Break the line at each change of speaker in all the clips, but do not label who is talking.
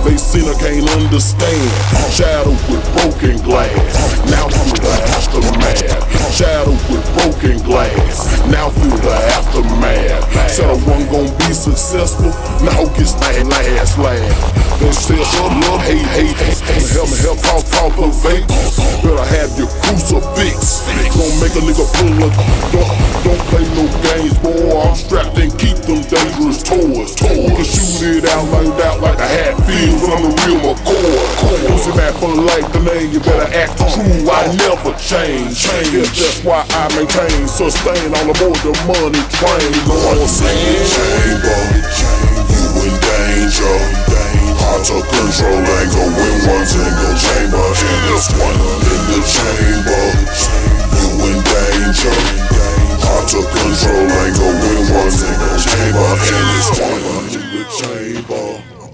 They seen I can't understand. Shadow with broken glass. Now feel the aftermath. Shadow with broken glass. Now feel the aftermath. Said I wasn't gonna be successful. Now gets that last laugh. They say love, hate. Help, talk of fake. Better have your crucifix. Gonna make a nigga pull a. Don't play no games, boy. I'm strapped and keep them dangerous toys. You can shoot it out like a Hatfield. I'm the real McCoy. Pussy back for life, the name. You better act true. I never change. Yeah, that's why I maintain, sustain on the board the money train. You know what I'm saying?
Chamber, you in danger. Out of control, ain't gon' win one single chamber. In this one, in the chamber, you in danger. Out of control, ain't gon' win one single chamber. In this one, in the chamber.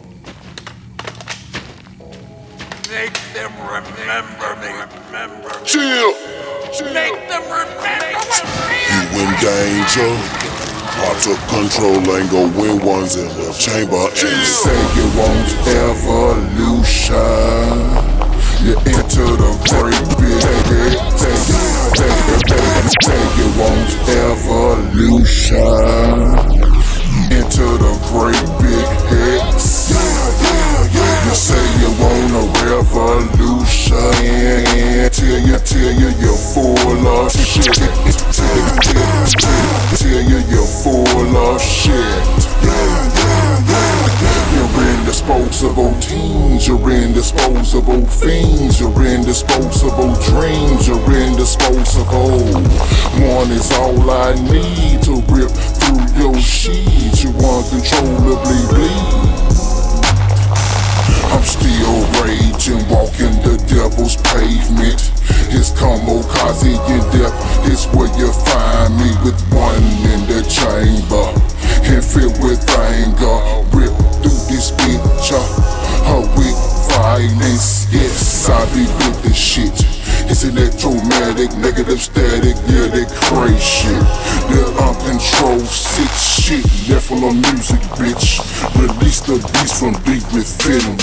Make them remember me.
Chill.
Make them remember me.
You in danger. Out of control, ain't gon' win ones in the chamber.
Say you want evolution. You enter the great big. Say you want evolution. Enter the great big hex. You say you want a revolution. Tell you you're full of shit. Tell you you're full of shit. You're indisposable teens, you're indisposable fiends, you're indisposable dreams, you're indisposable. One is all I need to rip through your sheets. You uncontrollably bleed. I'm still raging, walking the devil's pavement. It's kamikaze in death, it's where you find me with one in the chamber. And filled with anger, rip through this picture. With violence, yes, I be with the shit. It's electromagnetic, negative static, yeah, they crazy shit. They're uncontrolled, sick shit, left full of music, bitch. Release the beast from deep within them.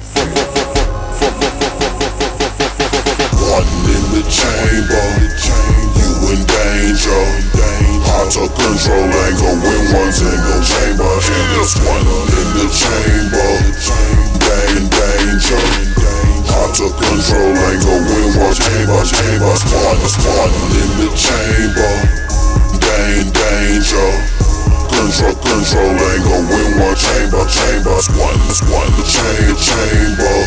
One in the chamber, you in danger. Out of control, ain't gon' win one single chamber. In this one, in the chamber, in danger. Out of control, ain't gon' win one chamber. One in the chamber, in danger. Control, ain't gon' win one chamber. One, the chamber.